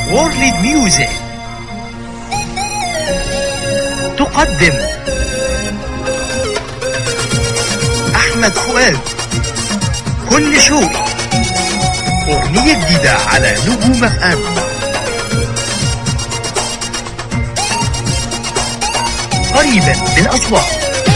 وورلد ميوزك تقدم أحمد فؤاد كل شوق، أغنية جديدة على نجوم FM. قريبا بالأصوات.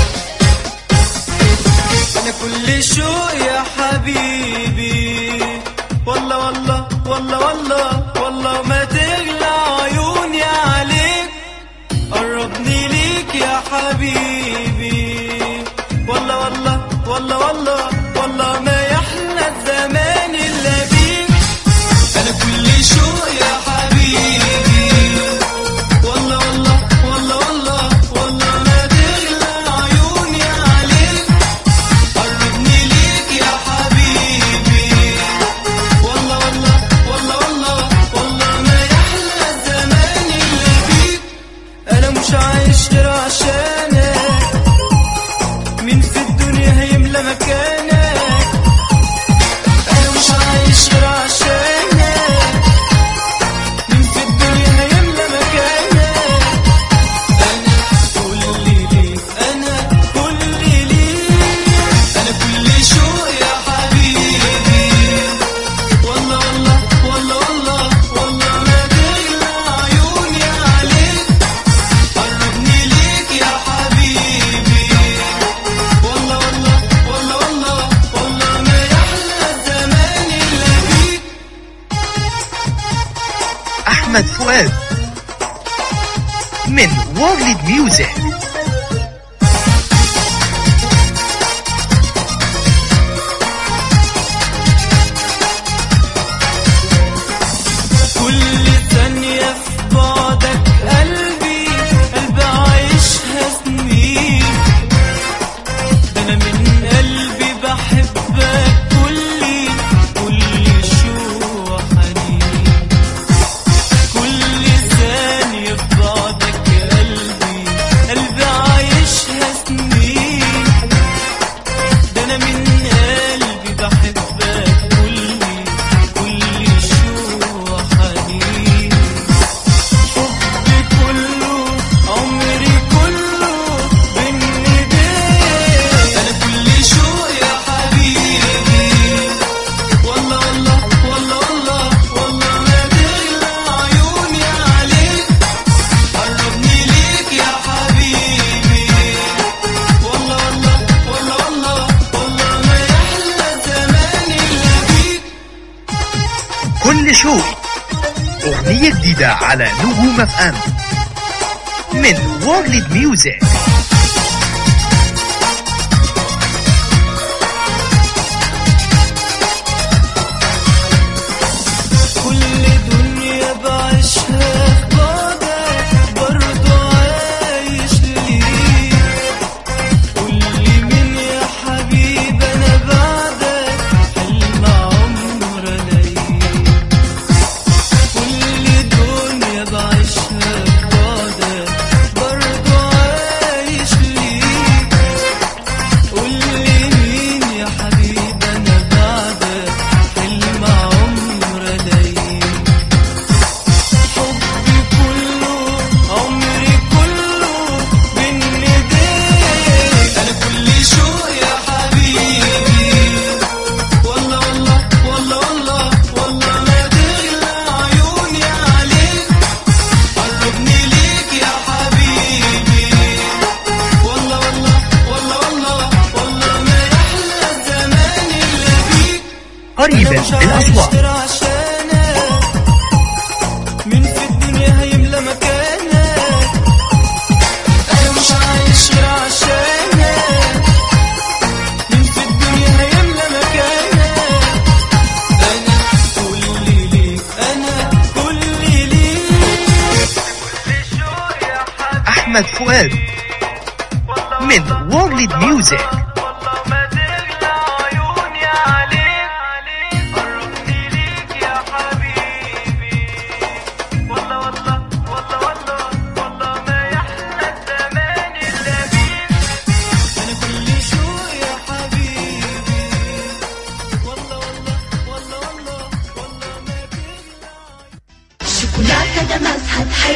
أنا كل شوق يا حبيبي، والله والله والله والله والله ما تغلى عيوني عليك، قربني ليك يا حبيبي، والله والله والله والله والله ما يحلى الزمان إلا بيك. أنا كل شوق يا حبيبي، والله والله والله والله والله ما تغلى عيوني عليك، قربني ليك يا حبيبي، والله والله والله والله والله ما يحلى الزمان إلا بيك. أنا مش عايش غير عشانك، مين في الدنيا هيملى مكانك؟ أنا مش عايش غير عشانك، مين في الدنيا هيملى مكانك؟ أنا كل ليك، أنا كل ليك، أنا كل شوق يا حبيبي، والله والله والله والله والله ما تغلى عيوني عليك، قربني ليك يا حبيبي، والله والله والله والله والله ما يحلى الزمان إلا بيك. أحمد فؤاد من وورلد ميوزك. كل ثانية في بعدك قلبي عايشها سنين، ده أنا من قلبي بحبك كل شوق وحنين، كل ثانية في بعدك قلبي عايشها سنين، ده أنا من قلبي بحبك كل شوق وحنين، حبي كله عمري كله بين ايديك. أنا كل شوق يا حبيبي، والله والله والله والله والله ما تغلى عيوني عليك، قربني ليك يا حبيبي، والله والله والله والله والله ما يحلى الزمان إلا بيك. كل شوق، أغنية جديدة على نجوم FM من وورلد ميوزك. كل دنيا بعيشها في بعدك، برضو عايش ليك، قولي مين يا حبيبي أنا بعدك، حلم عمر ليك، كل دنيا بعيشها في بعدك، برضو عايش ليك، قولي مين يا حبيبي أنا بعدك، حلم عمر ليك، حبي كله عمري كله بين ايديك. أنا كل شوق يا حبيبي، والله والله والله والله والله ما تغلى عيوني عليك، قربني ليك يا حبيبي، والله والله والله والله والله ما يحلى الزمان إلا بيك. قريبا أنا مش عايش بالأصوات. غير عشانك، مين في الدنيا هيملى مكانك؟ أنا مش عايش غير عشانك، مين في الدنيا هيملى مكانك؟ أنا كل ليك، أنا كل ليك. أحمد فؤاد من وورلد ميوزك. والله ما تغلى عيوني عليك، قربني ليك يا حبيبي، والله والله والله والله والله ما يحلى الزمان إلا بيك. أنا كل شوق يا حبيبي، والله والله والله والله والله ما تغلى. هناك مذهب حي